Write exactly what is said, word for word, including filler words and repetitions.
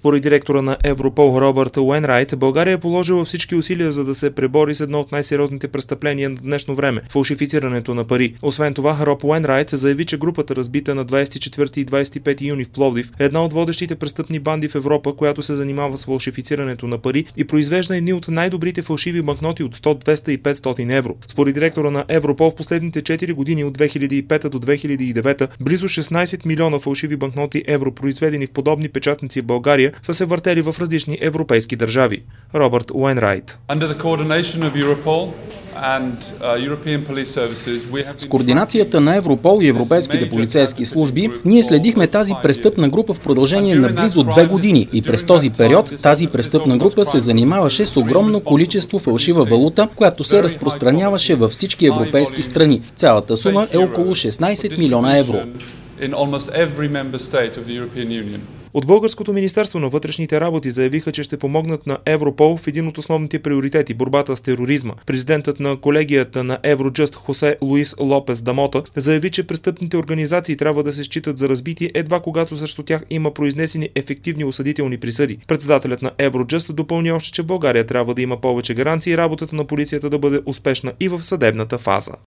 Според директора на Европол Робърт Уейнрайт, България е положила всички усилия, за да се пребори с едно от най-сериозните престъпления на днешно време – фалшифицирането на пари. Освен това, Роб Уейнрайт заяви, че групата, разбита на двадесет и четвърти и двадесет и пети юни в Пловдив, е една от водещите престъпни банди в Европа, която се занимава с фалшифицирането на пари и произвежда едни от най-добрите фалшиви банкноти от сто, двеста и петстотин евро. Според директора на Европол, в последните четири години от две хиляди и пета до две хиляди и девета близо шестнадесет милиона фалшиви банкноти евро, произведени в подобни печатници в България, са се въртели в различни европейски държави. Робърт Уейнрайт. С координацията на Европол и европейските полицейски служби, ние следихме тази престъпна група в продължение на близо две години и през този период тази престъпна група се занимаваше с огромно количество фалшива валута, която се разпространяваше във всички европейски страни. Цялата сума е около шестнадесет милиона евро. От Българското министерство на вътрешните работи заявиха, че ще помогнат на Европол в един от основните приоритети – борбата с тероризма. Президентът на колегията на Евроджъст Хосе Луис Лопес Дамота заяви, че престъпните организации трябва да се считат за разбити едва когато срещу тях има произнесени ефективни осъдителни присъди. Председателят на Евроджъст допълни още, че в България трябва да има повече гаранции и работата на полицията да бъде успешна и в съдебната фаза.